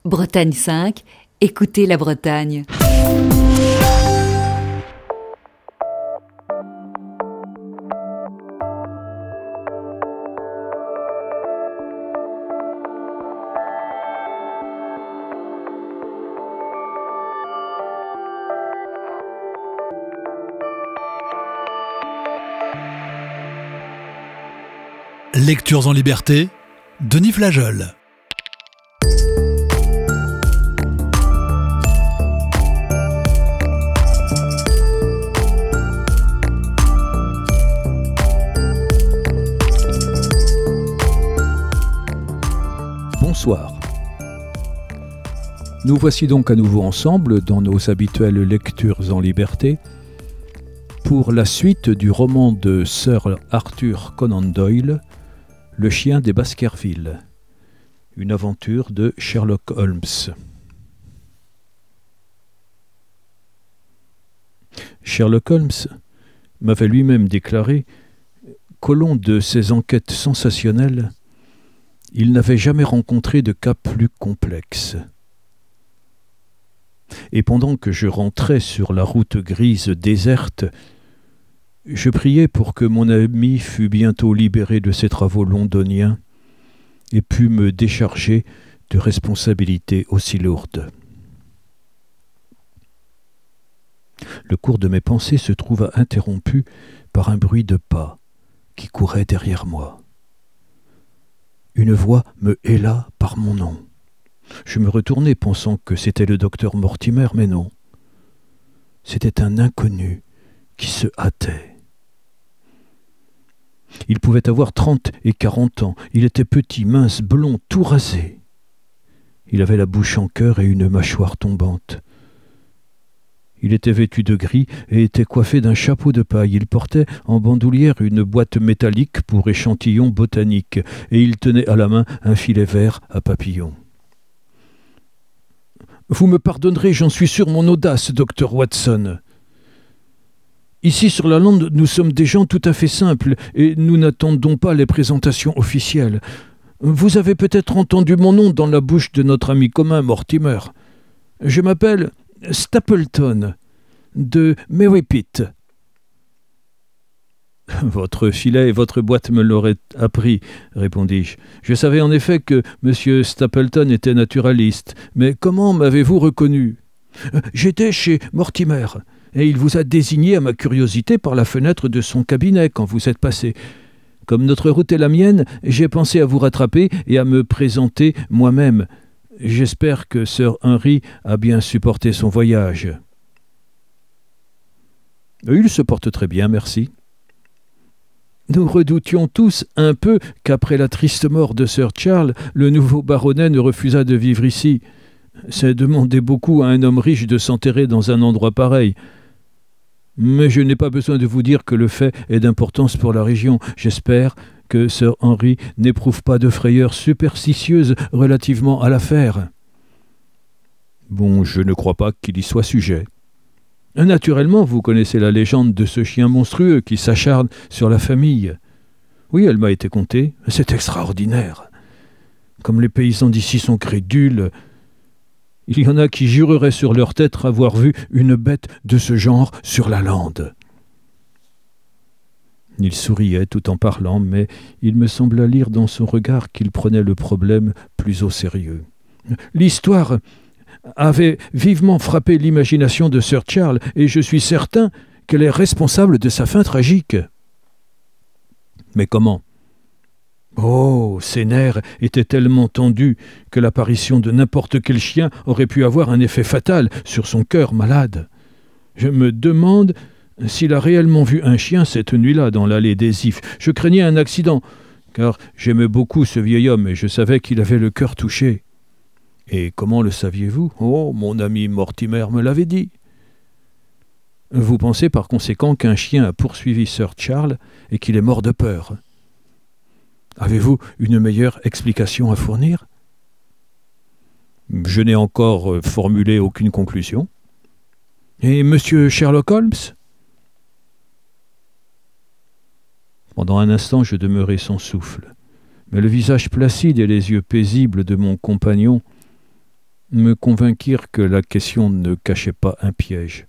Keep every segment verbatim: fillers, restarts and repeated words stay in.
Bretagne cinq, écoutez la Bretagne. Lectures en liberté, Denis Flageol. Bonsoir. Nous voici donc à nouveau ensemble dans nos habituelles lectures en liberté pour la suite du roman de Sir Arthur Conan Doyle, Le chien des Baskerville, une aventure de Sherlock Holmes. Sherlock Holmes m'avait lui-même déclaré qu'au long de ses enquêtes sensationnelles, il n'avait jamais rencontré de cas plus complexe. Et pendant que je rentrais sur la route grise déserte, je priais pour que mon ami fût bientôt libéré de ses travaux londoniens et pût me décharger de responsabilités aussi lourdes. Le cours de mes pensées se trouva interrompu par un bruit de pas qui courait derrière moi. Une voix me héla par mon nom. Je me retournai pensant que c'était le docteur Mortimer, mais non. C'était un inconnu qui se hâtait. Il pouvait avoir trente et quarante ans. Il était petit, mince, blond, tout rasé. Il avait la bouche en cœur et une mâchoire tombante. Il était vêtu de gris et était coiffé d'un chapeau de paille. Il portait en bandoulière une boîte métallique pour échantillons botaniques et il tenait à la main un filet vert à papillons. « Vous me pardonnerez, j'en suis sûr, mon audace, docteur Watson. Ici sur la lande, nous sommes des gens tout à fait simples et nous n'attendons pas les présentations officielles. Vous avez peut-être entendu mon nom dans la bouche de notre ami commun Mortimer. Je m'appelle Stapleton, de Merripit. » « Votre filet et votre boîte me l'auraient appris, » répondis-je. « Je savais en effet que M. Stapleton était naturaliste, mais comment m'avez-vous reconnu ? » ?»« J'étais chez Mortimer, et il vous a désigné à ma curiosité par la fenêtre de son cabinet quand vous êtes passé. Comme notre route est la mienne, j'ai pensé à vous rattraper et à me présenter moi-même. J'espère que Sir Henry a bien supporté son voyage. »« Il se porte très bien, merci. » Nous redoutions tous un peu qu'après la triste mort de Sir Charles, le nouveau baronnet ne refusât de vivre ici. C'est demander beaucoup à un homme riche de s'enterrer dans un endroit pareil. Mais je n'ai pas besoin de vous dire que le fait est d'importance pour la région. J'espère que Sir Henry n'éprouve pas de frayeur superstitieuse relativement à l'affaire. Bon, je ne crois pas qu'il y soit sujet. Naturellement, vous connaissez la légende de ce chien monstrueux qui s'acharne sur la famille. Oui, elle m'a été contée. C'est extraordinaire. Comme les paysans d'ici sont crédules, il y en a qui jureraient sur leur tête avoir vu une bête de ce genre sur la lande. Il souriait tout en parlant, mais il me sembla lire dans son regard qu'il prenait le problème plus au sérieux. L'histoire avait vivement frappé l'imagination de Sir Charles, et je suis certain qu'elle est responsable de sa fin tragique. Mais comment ? Oh, ses nerfs étaient tellement tendus que l'apparition de n'importe quel chien aurait pu avoir un effet fatal sur son cœur malade. Je me demande s'il a réellement vu un chien cette nuit-là dans l'allée des Ifs. Je craignais un accident, car j'aimais beaucoup ce vieil homme et je savais qu'il avait le cœur touché. Et comment le saviez-vous ? Oh, mon ami Mortimer me l'avait dit. Vous pensez par conséquent qu'un chien a poursuivi Sir Charles et qu'il est mort de peur. Avez-vous une meilleure explication à fournir ? Je n'ai encore formulé aucune conclusion. Et monsieur Sherlock Holmes ? Pendant un instant, je demeurai sans souffle. Mais le visage placide et les yeux paisibles de mon compagnon me convainquirent que la question ne cachait pas un piège.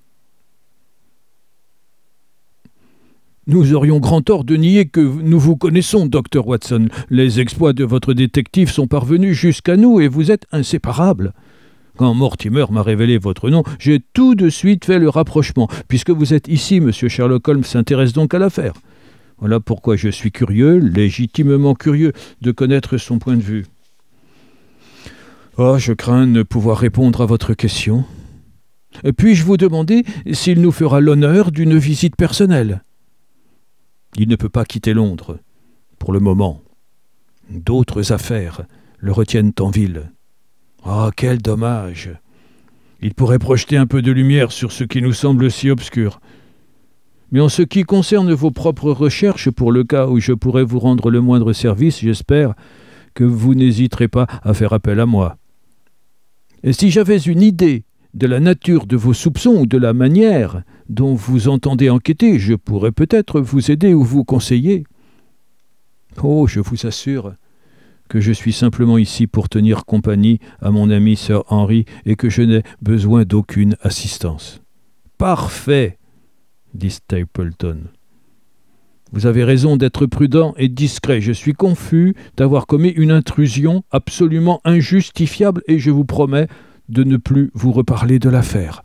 Nous aurions grand tort de nier que nous vous connaissons, docteur Watson. Les exploits de votre détective sont parvenus jusqu'à nous et vous êtes inséparables. Quand Mortimer m'a révélé votre nom, j'ai tout de suite fait le rapprochement. Puisque vous êtes ici, M. Sherlock Holmes s'intéresse donc à l'affaire. Voilà pourquoi je suis curieux, légitimement curieux, de connaître son point de vue. Oh, je crains ne pouvoir répondre à votre question. Puis-je vous demander s'il nous fera l'honneur d'une visite personnelle ? Il ne peut pas quitter Londres, pour le moment. D'autres affaires le retiennent en ville. Ah, quel dommage! Il pourrait projeter un peu de lumière sur ce qui nous semble si obscur. Mais en ce qui concerne vos propres recherches, pour le cas où je pourrais vous rendre le moindre service, j'espère que vous n'hésiterez pas à faire appel à moi. Et si j'avais une idée de la nature de vos soupçons ou de la manière dont vous entendez enquêter, je pourrais peut-être vous aider ou vous conseiller. Oh, je vous assure que je suis simplement ici pour tenir compagnie à mon ami Sir Henry et que je n'ai besoin d'aucune assistance. Parfait, dit Stapleton. Vous avez raison d'être prudent et discret. Je suis confus d'avoir commis une intrusion absolument injustifiable et je vous promets de ne plus vous reparler de l'affaire.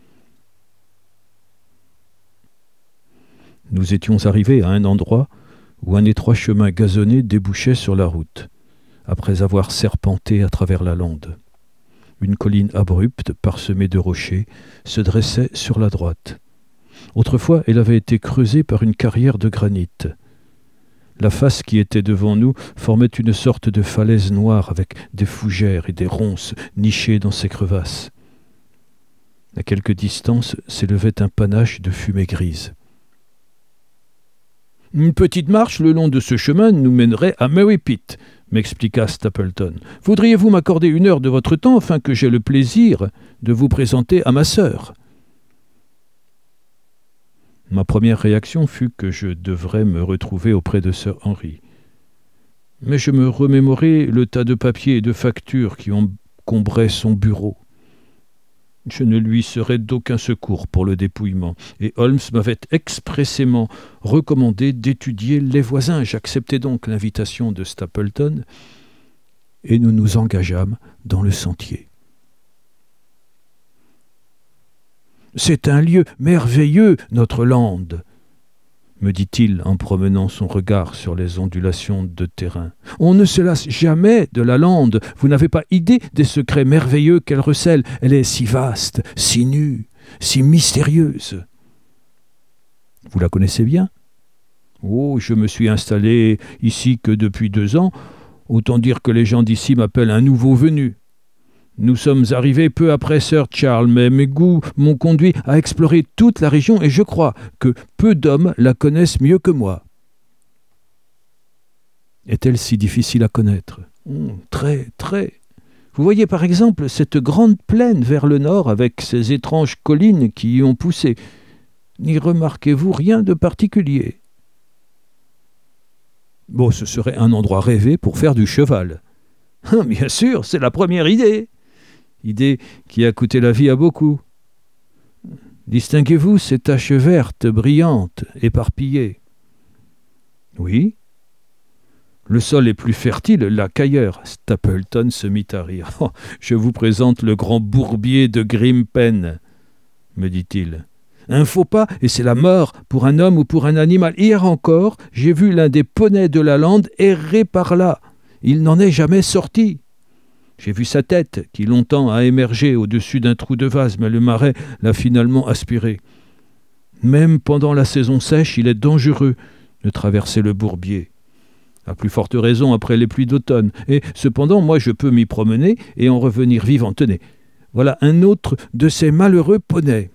Nous étions arrivés à un endroit où un étroit chemin gazonné débouchait sur la route, après avoir serpenté à travers la lande. Une colline abrupte, parsemée de rochers, se dressait sur la droite. Autrefois, elle avait été creusée par une carrière de granit. La face qui était devant nous formait une sorte de falaise noire avec des fougères et des ronces nichées dans ses crevasses. À quelque distance s'élevait un panache de fumée grise. « Une petite marche le long de ce chemin nous mènerait à Merripit », m'expliqua Stapleton. « Voudriez-vous m'accorder une heure de votre temps afin que j'aie le plaisir de vous présenter à ma sœur ?» Ma première réaction fut que je devrais me retrouver auprès de Sir Henry. Mais je me remémorai le tas de papiers et de factures qui encombraient son bureau. Je ne lui serais d'aucun secours pour le dépouillement, et Holmes m'avait expressément recommandé d'étudier les voisins. J'acceptai donc l'invitation de Stapleton, et nous nous engageâmes dans le sentier. « C'est un lieu merveilleux, notre lande !» me dit-il en promenant son regard sur les ondulations de terrain. « On ne se lasse jamais de la lande. Vous n'avez pas idée des secrets merveilleux qu'elle recèle. Elle est si vaste, si nue, si mystérieuse. » Vous la connaissez bien ? Oh, je me suis installé ici que depuis deux ans. Autant dire que les gens d'ici m'appellent un nouveau venu. Nous sommes arrivés peu après Sir Charles, mais mes goûts m'ont conduit à explorer toute la région et je crois que peu d'hommes la connaissent mieux que moi. Est-elle si difficile à connaître ? oh, Très, très. Vous voyez par exemple cette grande plaine vers le nord avec ces étranges collines qui y ont poussé. N'y remarquez-vous rien de particulier ? Bon, ce serait un endroit rêvé pour faire du cheval. Ah, bien sûr, c'est la première idée. Idée qui a coûté la vie à beaucoup. Distinguez-vous ces taches vertes, brillantes, éparpillées ? Oui. Le sol est plus fertile là qu'ailleurs. Stapleton se mit à rire. Oh, je vous présente le grand bourbier de Grimpen, me dit-il. Un faux pas, et c'est la mort pour un homme ou pour un animal. Hier encore, j'ai vu l'un des poneys de la lande errer par là. Il n'en est jamais sorti. J'ai vu sa tête, qui longtemps a émergé au-dessus d'un trou de vase, mais le marais l'a finalement aspiré. Même pendant la saison sèche, il est dangereux de traverser le bourbier. À plus forte raison après les pluies d'automne. Et cependant, moi, je peux m'y promener et en revenir vivant. Tenez, voilà un autre de ces malheureux poneys.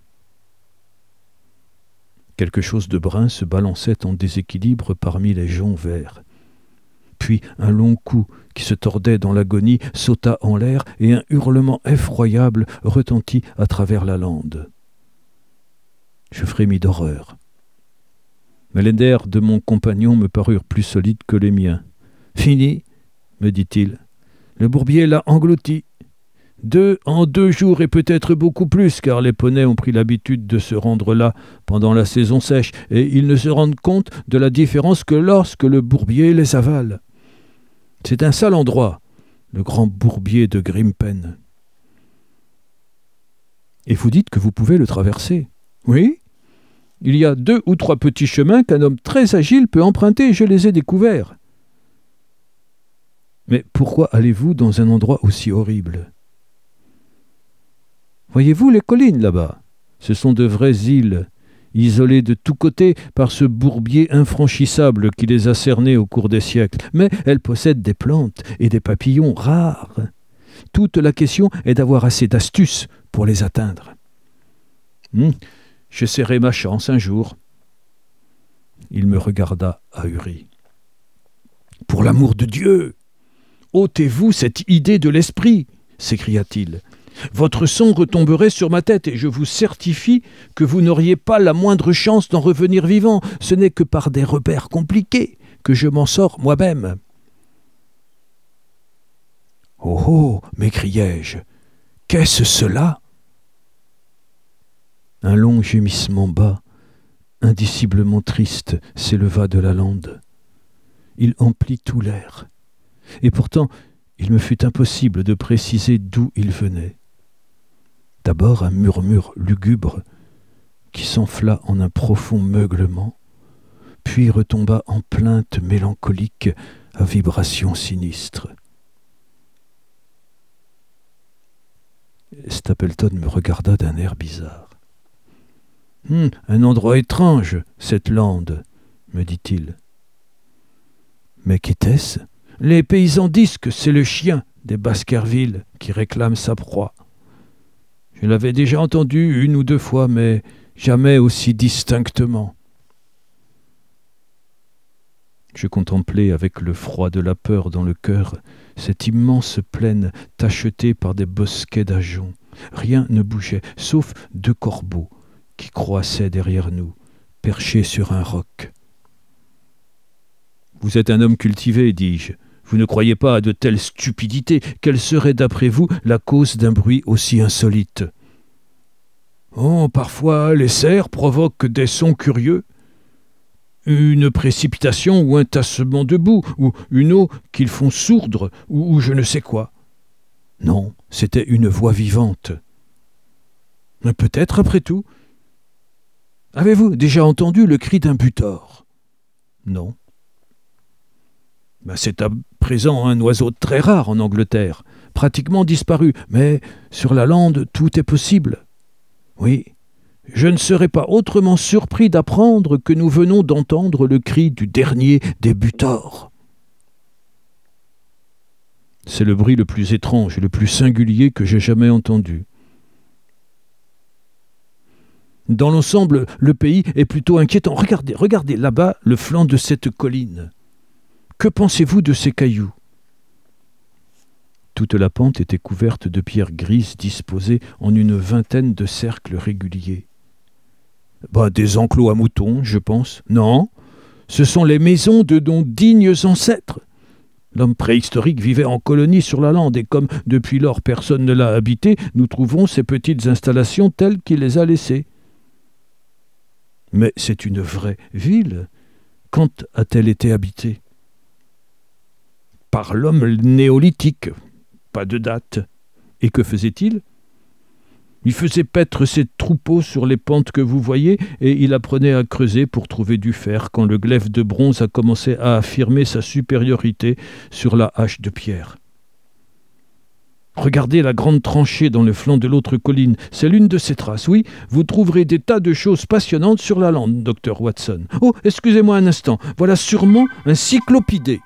Quelque chose de brun se balançait en déséquilibre parmi les joncs verts. Puis un long cou qui se tordait dans l'agonie sauta en l'air et un hurlement effroyable retentit à travers la lande. Je frémis d'horreur. Mais les nerfs de mon compagnon me parurent plus solides que les miens. « Fini !» me dit-il. « Le bourbier l'a englouti. Deux en deux jours et peut-être beaucoup plus, car les poneys ont pris l'habitude de se rendre là pendant la saison sèche, et ils ne se rendent compte de la différence que lorsque le bourbier les avale. C'est un sale endroit, le grand bourbier de Grimpen. Et vous dites que vous pouvez le traverser. Oui, il y a deux ou trois petits chemins qu'un homme très agile peut emprunter, je les ai découverts. Mais pourquoi allez-vous dans un endroit aussi horrible ? Voyez-vous les collines là-bas ? Ce sont de vraies îles, isolées de tous côtés par ce bourbier infranchissable qui les a cernées au cours des siècles. Mais elles possèdent des plantes et des papillons rares. Toute la question est d'avoir assez d'astuce pour les atteindre. Hum, j'essaierai ma chance un jour. Il me regarda ahuri. « Pour l'amour de Dieu, ôtez-vous cette idée de l'esprit !» s'écria-t-il. « Votre sang retomberait sur ma tête et je vous certifie que vous n'auriez pas la moindre chance d'en revenir vivant. Ce n'est que par des repères compliqués que je m'en sors moi-même. » « Oh oh !» m'écriai-je. « Qu'est-ce cela ?» Un long gémissement bas, indiciblement triste, s'éleva de la lande. Il emplit tout l'air. Et pourtant, il me fut impossible de préciser d'où il venait. D'abord un murmure lugubre qui s'enfla en un profond meuglement, puis retomba en plainte mélancolique à vibration sinistre. Stapleton me regarda d'un air bizarre. Hum, « Un endroit étrange, cette lande, » me dit-il. Mais qu'était-ce ? Les paysans disent que c'est le chien des Baskerville qui réclame sa proie. Je l'avais déjà entendu une ou deux fois, mais jamais aussi distinctement. Je contemplais avec le froid de la peur dans le cœur cette immense plaine tachetée par des bosquets d'ajoncs. Rien ne bougeait, sauf deux corbeaux qui croissaient derrière nous, perchés sur un roc. « Vous êtes un homme cultivé, dis-je. Vous ne croyez pas à de telles stupidités. Quelle serait, d'après vous, la cause d'un bruit aussi insolite ? » « Oh, parfois, les cerfs provoquent des sons curieux. Une précipitation ou un tassement de boue, ou une eau qu'ils font sourdre, ou, ou je ne sais quoi. » Non, c'était une voix vivante. Mais peut-être, après tout. Avez-vous déjà entendu le cri d'un butor ? Non. Ben, c'est à présent un oiseau très rare en Angleterre, pratiquement disparu, mais sur la lande, tout est possible. Oui, je ne serais pas autrement surpris d'apprendre que nous venons d'entendre le cri du dernier des butors. C'est le bruit le plus étrange et le plus singulier que j'ai jamais entendu. Dans l'ensemble, le pays est plutôt inquiétant. Regardez, regardez là-bas le flanc de cette colline. Que pensez-vous de ces cailloux ? Toute la pente était couverte de pierres grises disposées en une vingtaine de cercles réguliers. Bah, des enclos à moutons, je pense. Non, ce sont les maisons de nos dignes ancêtres. L'homme préhistorique vivait en colonie sur la lande et comme depuis lors personne ne l'a habité, nous trouvons ces petites installations telles qu'il les a laissées. Mais c'est une vraie ville. Quand a-t-elle été habitée ? Par l'homme néolithique. Pas de date. Et que faisait-il ? Il faisait paître ses troupeaux sur les pentes que vous voyez et il apprenait à creuser pour trouver du fer quand le glaive de bronze a commencé à affirmer sa supériorité sur la hache de pierre. Regardez la grande tranchée dans le flanc de l'autre colline. C'est l'une de ces traces. Oui, vous trouverez des tas de choses passionnantes sur la lande, docteur Watson. Oh, excusez-moi un instant. Voilà sûrement un cyclopidé.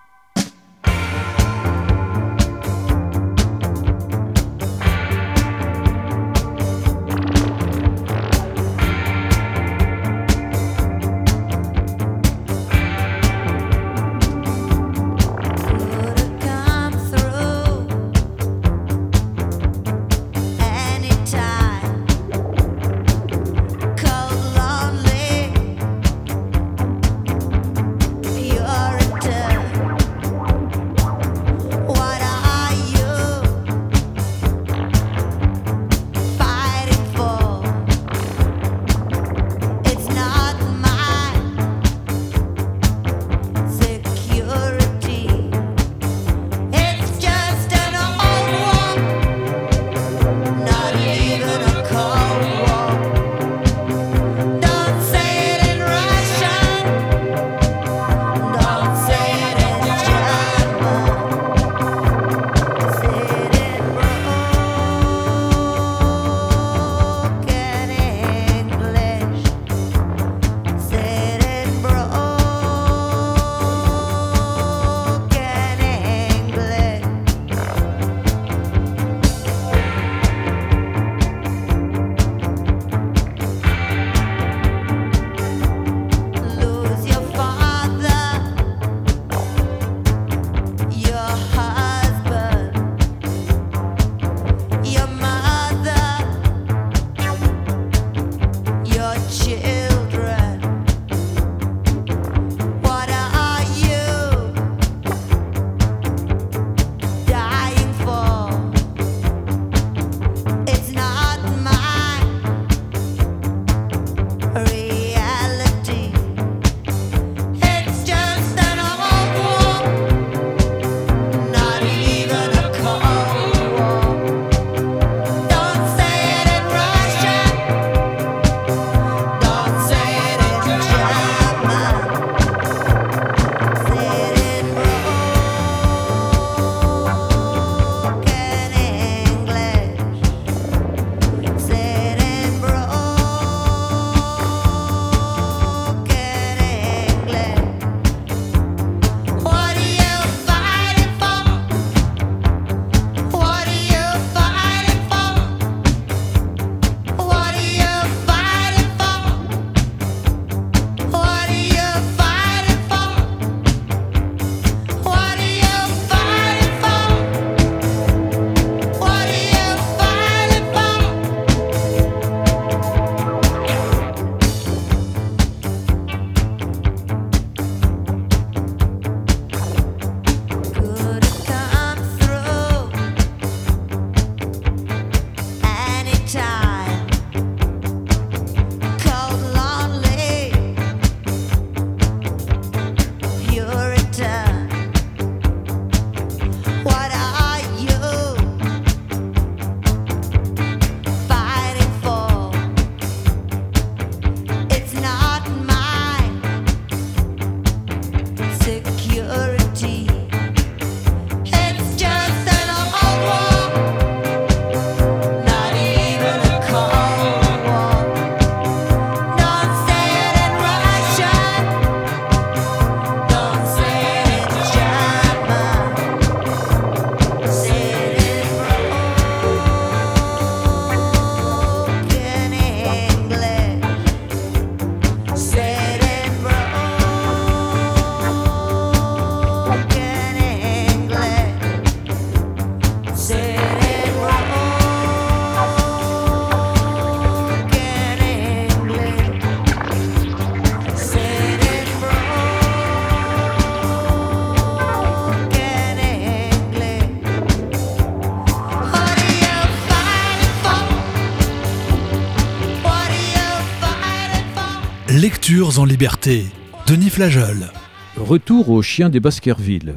Lectures en liberté. Denis Flageol. Retour au chien des Baskerville.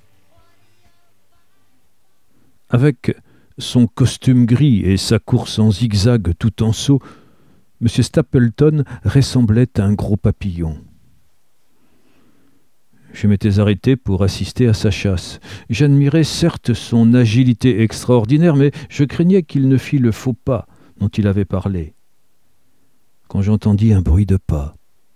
Avec son costume gris et sa course en zigzag tout en saut, M. Stapleton ressemblait à un gros papillon. Je m'étais arrêté pour assister à sa chasse. J'admirais certes son agilité extraordinaire, mais je craignais qu'il ne fît le faux pas dont il avait parlé. Quand j'entendis un bruit de pas,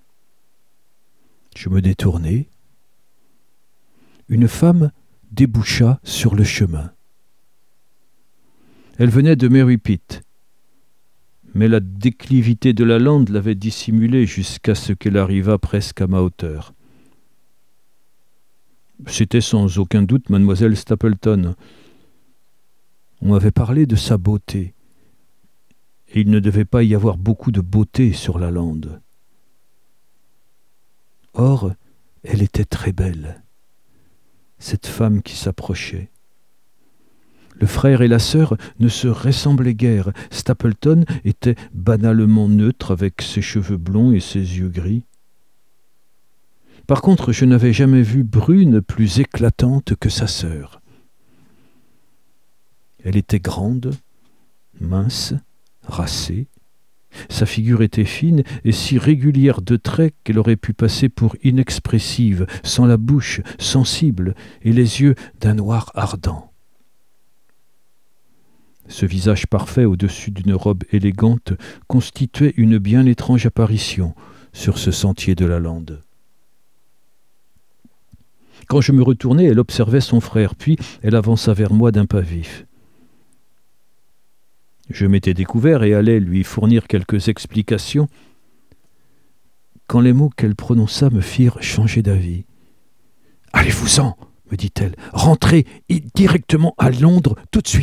je me détournai. Une femme déboucha sur le chemin. Elle venait de Merripit, mais la déclivité de la lande l'avait dissimulée jusqu'à ce qu'elle arrivât presque à ma hauteur. C'était sans aucun doute mademoiselle Stapleton. On m'avait parlé de sa beauté, et il ne devait pas y avoir beaucoup de beauté sur la lande. Or, elle était très belle, cette femme qui s'approchait. Le frère et la sœur ne se ressemblaient guère. Stapleton était banalement neutre avec ses cheveux blonds et ses yeux gris. Par contre, je n'avais jamais vu brune plus éclatante que sa sœur. Elle était grande, mince, racée. Sa figure était fine et si régulière de traits qu'elle aurait pu passer pour inexpressive, sans la bouche sensible et les yeux d'un noir ardent. Ce visage parfait au-dessus d'une robe élégante constituait une bien étrange apparition sur ce sentier de la lande. Quand je me retournai, elle observait son frère, puis elle avança vers moi d'un pas vif. Je m'étais découvert et allais lui fournir quelques explications, quand les mots qu'elle prononça me firent changer d'avis. « Allez-vous-en, me dit-elle, rentrez directement à Londres tout de suite. »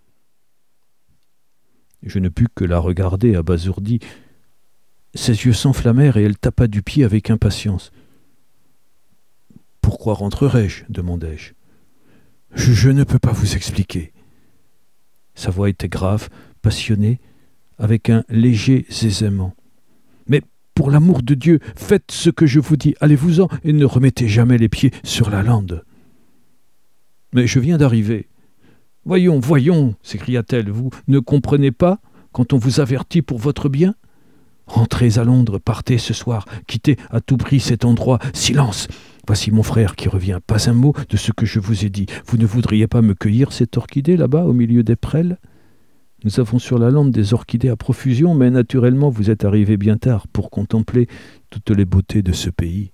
Je ne pus que la regarder abasourdie. Ses yeux s'enflammèrent et elle tapa du pied avec impatience. « Pourquoi rentrerai-je » demandai-je. Je, « Je ne peux pas vous expliquer. » Sa voix était grave, passionnée, avec un léger zézaiement. « Mais pour l'amour de Dieu, faites ce que je vous dis, allez-vous-en et ne remettez jamais les pieds sur la lande. »« Mais je viens d'arriver. »« Voyons, voyons, s'écria-t-elle, vous ne comprenez pas quand on vous avertit pour votre bien ? Rentrez à Londres, partez ce soir, quittez à tout prix cet endroit. Silence ! Voici mon frère qui revient. Pas un mot de ce que je vous ai dit. Vous ne voudriez pas me cueillir cette orchidée là-bas, au milieu des prêles ? Nous avons sur la lande des orchidées à profusion, mais naturellement vous êtes arrivé bien tard pour contempler toutes les beautés de ce pays.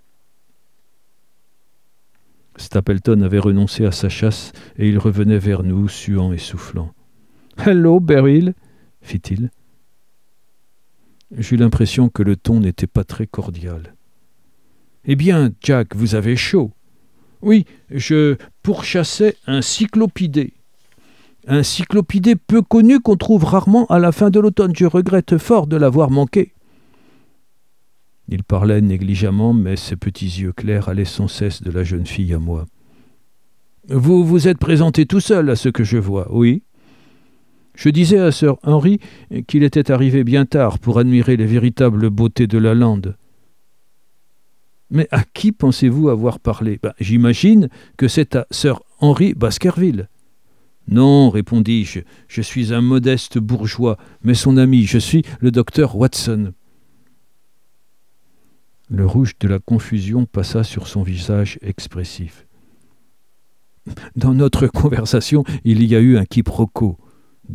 Stapleton avait renoncé à sa chasse et il revenait vers nous, suant et soufflant. « Hello, Beryl » fit-il. J'eus l'impression que le ton n'était pas très cordial. « Eh bien, Jack, vous avez chaud. »« Oui, je pourchassais un cyclopidé. Un cyclopidé peu connu qu'on trouve rarement à la fin de l'automne. Je regrette fort de l'avoir manqué. » Il parlait négligemment, mais ses petits yeux clairs allaient sans cesse de la jeune fille à moi. « Vous vous êtes présenté tout seul, à ce que je vois, oui. Je disais à Sir Henry qu'il était arrivé bien tard pour admirer les véritables beautés de la lande. » « Mais à qui pensez-vous avoir parlé ? Ben, j'imagine que c'est à Sir Henry Baskerville. »« Non, répondis-je, je suis un modeste bourgeois, mais son ami, je suis le docteur Watson. » Le rouge de la confusion passa sur son visage expressif. « Dans notre conversation, il y a eu un quiproquo, dit-elle. »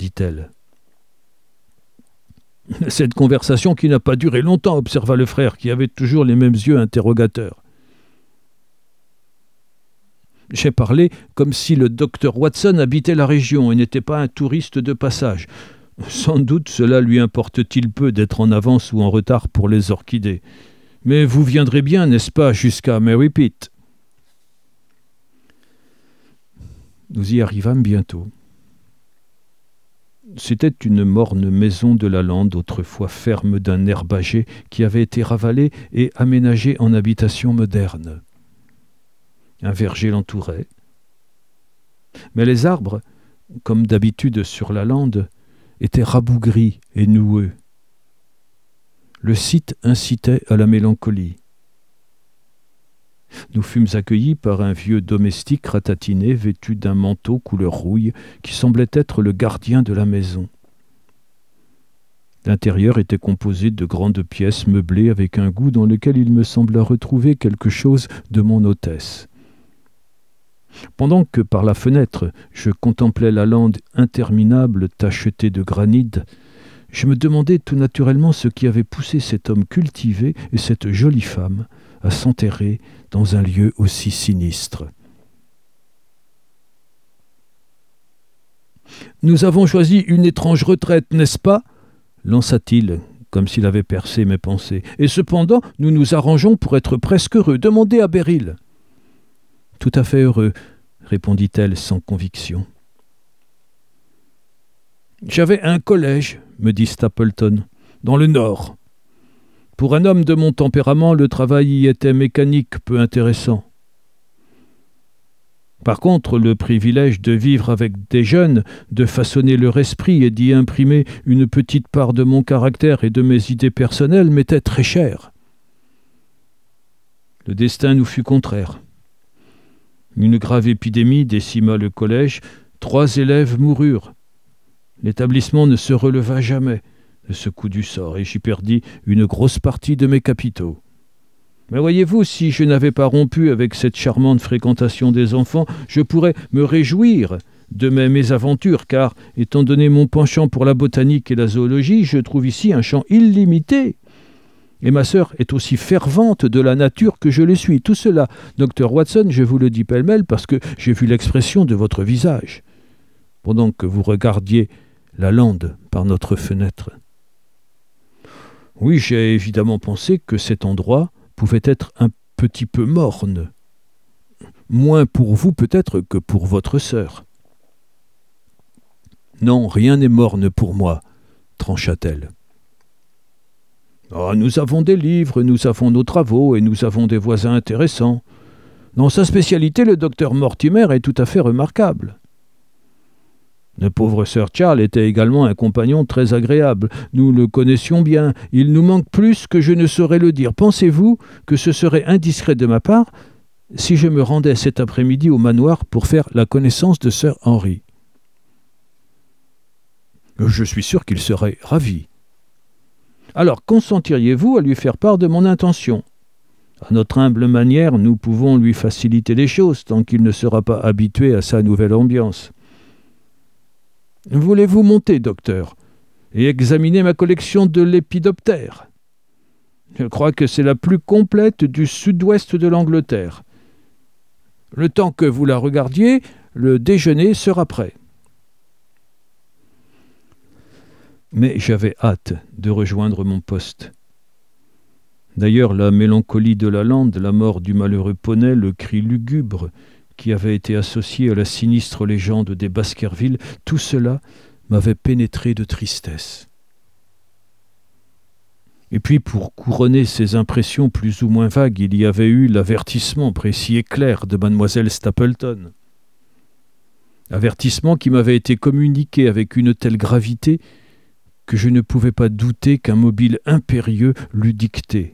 « Cette conversation qui n'a pas duré longtemps, observa le frère, qui avait toujours les mêmes yeux interrogateurs. J'ai parlé comme si le docteur Watson habitait la région et n'était pas un touriste de passage. Sans doute cela lui importe-t-il peu d'être en avance ou en retard pour les orchidées. Mais vous viendrez bien, n'est-ce pas, jusqu'à Merripit ? Nous y arrivâmes bientôt. C'était une morne maison de la lande, autrefois ferme d'un herbager, qui avait été ravalée et aménagée en habitation moderne. Un verger l'entourait. Mais les arbres, comme d'habitude sur la lande, étaient rabougris et noueux. Le site incitait à la mélancolie. Nous fûmes accueillis par un vieux domestique ratatiné vêtu d'un manteau couleur rouille qui semblait être le gardien de la maison. L'intérieur était composé de grandes pièces meublées avec un goût dans lequel il me sembla retrouver quelque chose de mon hôtesse. Pendant que par la fenêtre je contemplais la lande interminable tachetée de granit, je me demandais tout naturellement ce qui avait poussé cet homme cultivé et cette jolie femme à s'enterrer dans un lieu aussi sinistre. « Nous avons choisi une étrange retraite, n'est-ce pas ?» lança-t-il, comme s'il avait percé mes pensées. « Et cependant, nous nous arrangeons pour être presque heureux. Demandez à Beryl. »« Tout à fait heureux, » répondit-elle sans conviction. « J'avais un collège, » me dit Stapleton, « dans le Nord. Pour un homme de mon tempérament, le travail y était mécanique, peu intéressant. Par contre, le privilège de vivre avec des jeunes, de façonner leur esprit et d'y imprimer une petite part de mon caractère et de mes idées personnelles m'était très cher. Le destin nous fut contraire. Une grave épidémie décima le collège, trois élèves moururent. L'établissement ne se releva jamais de ce coup du sort et j'y perdis une grosse partie de mes capitaux. Mais voyez-vous, si je n'avais pas rompu avec cette charmante fréquentation des enfants, je pourrais me réjouir de mes mésaventures, car, étant donné mon penchant pour la botanique et la zoologie, je trouve ici un champ illimité. Et ma sœur est aussi fervente de la nature que je le suis. Tout cela, docteur Watson, je vous le dis pêle-mêle parce que j'ai vu l'expression de votre visage, pendant que vous regardiez la lande par notre fenêtre. Oui, j'ai évidemment pensé que cet endroit pouvait être un petit peu morne, moins pour vous peut-être que pour votre sœur. Non, rien n'est morne pour moi, trancha-t-elle. Oh, nous avons des livres, nous avons nos travaux et nous avons des voisins intéressants. Dans sa spécialité, le docteur Mortimer est tout à fait remarquable. Le pauvre Sir Charles était également un compagnon très agréable. Nous le connaissions bien. Il nous manque plus que je ne saurais le dire. Pensez-vous que ce serait indiscret de ma part si je me rendais cet après-midi au manoir pour faire la connaissance de Sir Henry? Je suis sûr qu'il serait ravi. Alors, consentiriez-vous à lui faire part de mon intention? À notre humble manière, nous pouvons lui faciliter les choses tant qu'il ne sera pas habitué à sa nouvelle ambiance. Voulez-vous monter, docteur, et examiner ma collection de lépidoptères? Je crois que c'est la plus complète du sud-ouest de l'Angleterre. Le temps que vous la regardiez, le déjeuner sera prêt. Mais j'avais hâte de rejoindre mon poste. D'ailleurs, la mélancolie de la lande, la mort du malheureux poney, le cri lugubre qui avait été associé à la sinistre légende des Baskerville, tout cela m'avait pénétré de tristesse. Et puis, pour couronner ces impressions plus ou moins vagues, il y avait eu l'avertissement précis et clair de mademoiselle Stapleton. Avertissement qui m'avait été communiqué avec une telle gravité que je ne pouvais pas douter qu'un mobile impérieux l'eût dicté.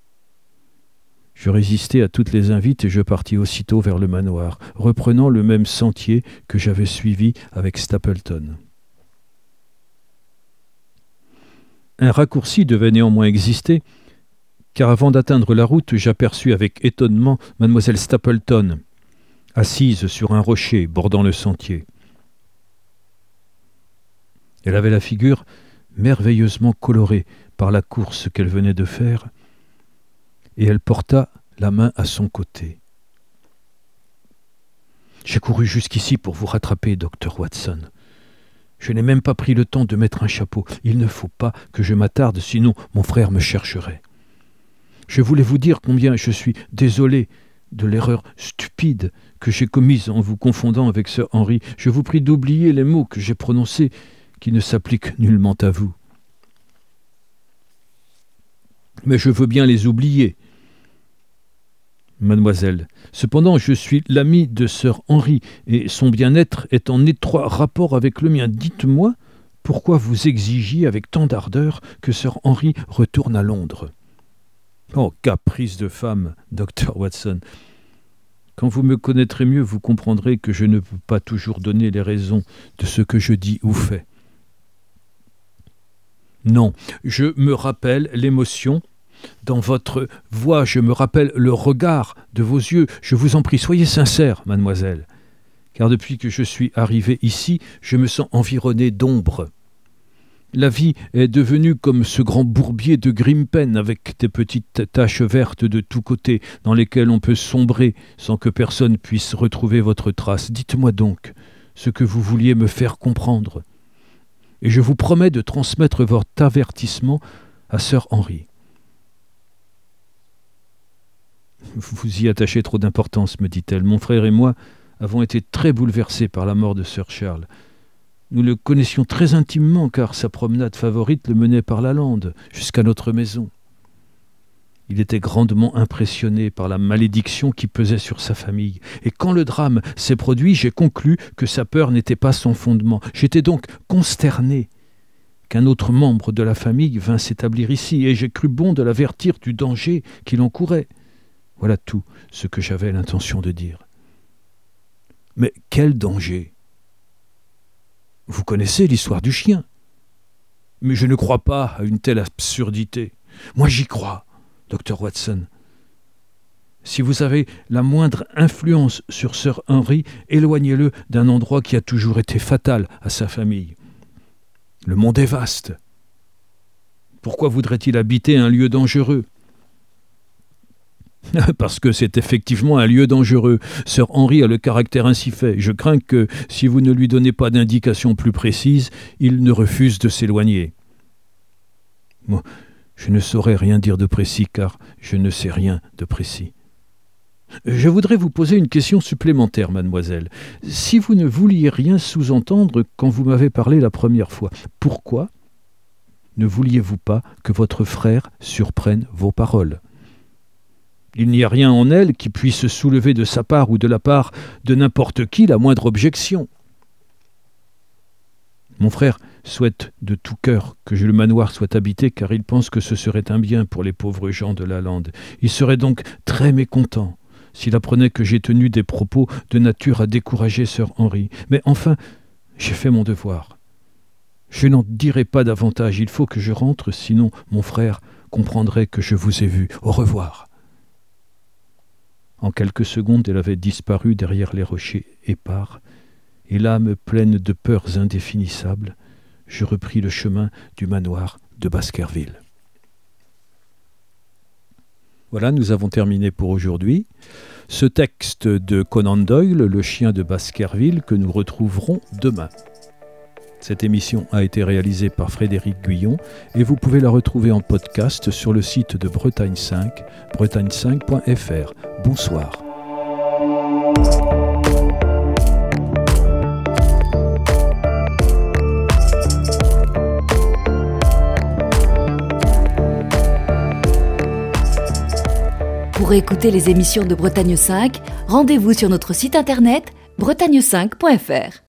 Je résistai à toutes les invites et je partis aussitôt vers le manoir, reprenant le même sentier que j'avais suivi avec Stapleton. Un raccourci devait néanmoins exister, car avant d'atteindre la route, j'aperçus avec étonnement mademoiselle Stapleton, assise sur un rocher bordant le sentier. Elle avait la figure merveilleusement colorée par la course qu'elle venait de faire, et elle porta la main à son côté. « J'ai couru jusqu'ici pour vous rattraper, docteur Watson. Je n'ai même pas pris le temps de mettre un chapeau. Il ne faut pas que je m'attarde, sinon mon frère me chercherait. Je voulais vous dire combien je suis désolé de l'erreur stupide que j'ai commise en vous confondant avec Sir Henry. Je vous prie d'oublier les mots que j'ai prononcés, qui ne s'appliquent nullement à vous. Mais je veux bien les oublier. Mademoiselle, cependant je suis l'ami de Sir Henry, et son bien-être est en étroit rapport avec le mien. Dites-moi, pourquoi vous exigiez avec tant d'ardeur que Sir Henry retourne à Londres. Oh, caprice de femme, docteur Watson. Quand vous me connaîtrez mieux, vous comprendrez que je ne peux pas toujours donner les raisons de ce que je dis ou fais. Non, je me rappelle l'émotion dans votre voix, je me rappelle le regard de vos yeux. Je vous en prie, soyez sincère, mademoiselle, car depuis que je suis arrivé ici, je me sens environné d'ombre. La vie est devenue comme ce grand bourbier de Grimpen avec des petites taches vertes de tous côtés dans lesquelles on peut sombrer sans que personne puisse retrouver votre trace. Dites-moi donc ce que vous vouliez me faire comprendre. Et je vous promets de transmettre votre avertissement à Sir Henry. Vous y attachez trop d'importance, me dit-elle. Mon frère et moi avons été très bouleversés par la mort de Sir Charles. Nous le connaissions très intimement, car sa promenade favorite le menait par la lande, jusqu'à notre maison. Il était grandement impressionné par la malédiction qui pesait sur sa famille. Et quand le drame s'est produit, j'ai conclu que sa peur n'était pas sans fondement. J'étais donc consterné qu'un autre membre de la famille vînt s'établir ici, et j'ai cru bon de l'avertir du danger qu'il encourait. Voilà tout ce que j'avais l'intention de dire. Mais quel danger ? Vous connaissez l'histoire du chien. Mais je ne crois pas à une telle absurdité. Moi, j'y crois, docteur Watson. Si vous avez la moindre influence sur Sir Henry, éloignez-le d'un endroit qui a toujours été fatal à sa famille. Le monde est vaste. Pourquoi voudrait-il habiter un lieu dangereux ? Parce que c'est effectivement un lieu dangereux. Sir Henry a le caractère ainsi fait. Je crains que, si vous ne lui donnez pas d'indications plus précises, il ne refuse de s'éloigner. Moi, je ne saurais rien dire de précis, car je ne sais rien de précis. Je voudrais vous poser une question supplémentaire, mademoiselle. Si vous ne vouliez rien sous-entendre quand vous m'avez parlé la première fois, pourquoi ne vouliez-vous pas que votre frère surprenne vos paroles ? Il n'y a rien en elle qui puisse soulever de sa part ou de la part de n'importe qui la moindre objection. Mon frère souhaite de tout cœur que le manoir soit habité, car il pense que ce serait un bien pour les pauvres gens de la lande. Il serait donc très mécontent s'il apprenait que j'ai tenu des propos de nature à décourager Sir Henry. Mais enfin, j'ai fait mon devoir. Je n'en dirai pas davantage. Il faut que je rentre, sinon mon frère comprendrait que je vous ai vu. Au revoir. En quelques secondes, elle avait disparu derrière les rochers épars, et l'âme pleine de peurs indéfinissables, je repris le chemin du manoir de Baskerville. Voilà, nous avons terminé pour aujourd'hui. Ce texte de Conan Doyle, Le chien de Baskerville, que nous retrouverons demain. Cette émission a été réalisée par Frédéric Guyon et vous pouvez la retrouver en podcast sur le site de Bretagne cinq, bretagne cinq point f r. Bonsoir. Pour écouter les émissions de Bretagne cinq, rendez-vous sur notre site internet bretagne cinq point f r.